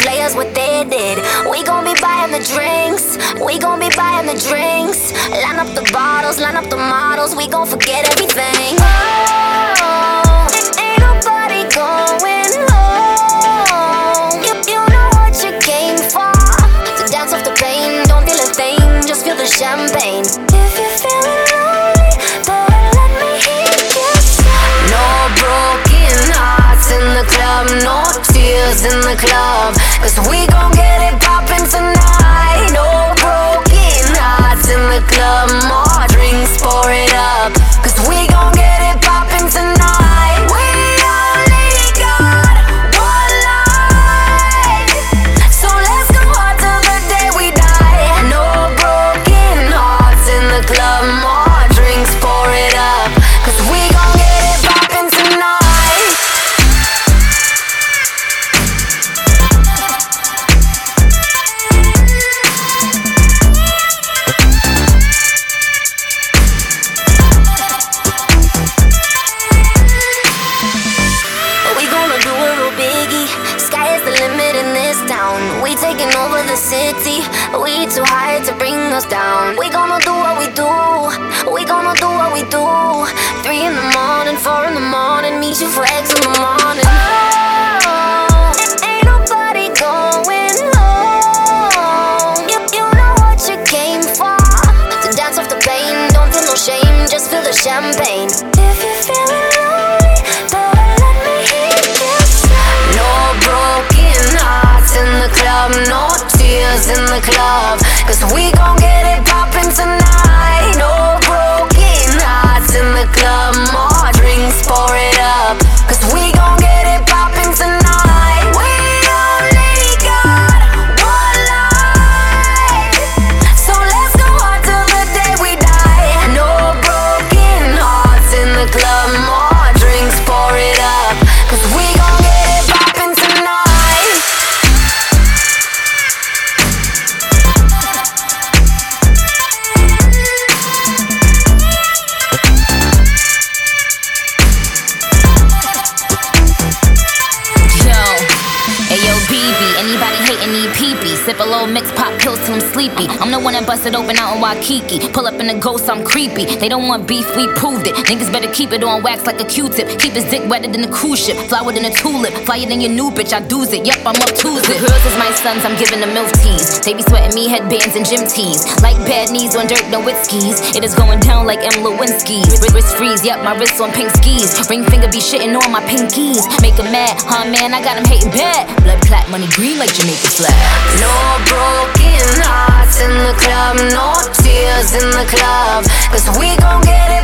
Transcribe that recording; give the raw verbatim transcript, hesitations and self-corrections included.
players what they did. We gon' be buying the drinks, we gon' be buying the drinks. Line up the bottles, line up the models, we gon' forget everything. Oh, ain't nobody going home. You, you know what you came for, to dance off the pain. Don't feel a thing, just feel the champagne. If you're feeling lonely, better let me hear you say. No broken hearts in the club, no tears in the club, cause we gon' get it poppin' tonight. No broken hearts in the club, more drinks, pour it up, cause we gon' get it poppin' tonight. We only got one life, so let's go hard till the day we die. No broken hearts in the club, more drinks, pour it up, cause we gon' get it poppin' tonight. We taking over the city, we too high to bring us down. We gonna do what we do, we gonna do what we do. Three in the morning, four in the morning, meet you for eggs in the morning. Oh, ain't nobody going home. You, you know what you came for, to dance off the pain. Don't feel no shame, just feel the champagne. If you're feeling lonely, better let me hear you say. No broken hearts in the club, no tears in the club, cause we gon' get it poppin' tonight. No broken hearts in the club, more drinks, pour it up, cause we gon' get it poppin' tonight. We only got one life, so let's go hard till the day we die. No broken hearts in the club, more drinks, pour it up, cause we gon' get it poppin' tonight. Anybody hating need pee-pee. Sip a little mix, pop pills till I'm sleepy. I'm the one that busted open out in Waikiki. Pull up in the ghost, I'm creepy. They don't want beef, we proved it. Niggas better keep it on wax like a Q-tip. Keep his dick wetter than a cruise ship. Flower than a tulip. Flyer than your new bitch, I do's it. Yup, I'm up Tuesday. The girls is my sons, I'm giving them milk teas. They be sweating me headbands and gym tees. Like bad knees on dirt, no it skis. It is going down like M. Lewinsky's. Wrist freeze, yup, my wrist on pink skis. Ring finger be shitting on my pinkies. Make 'em mad, huh man, I got 'em hating bad. Blood clot, money green like Jamaica flag. No broken hearts in the club, no tears in the club, cause we gon' get it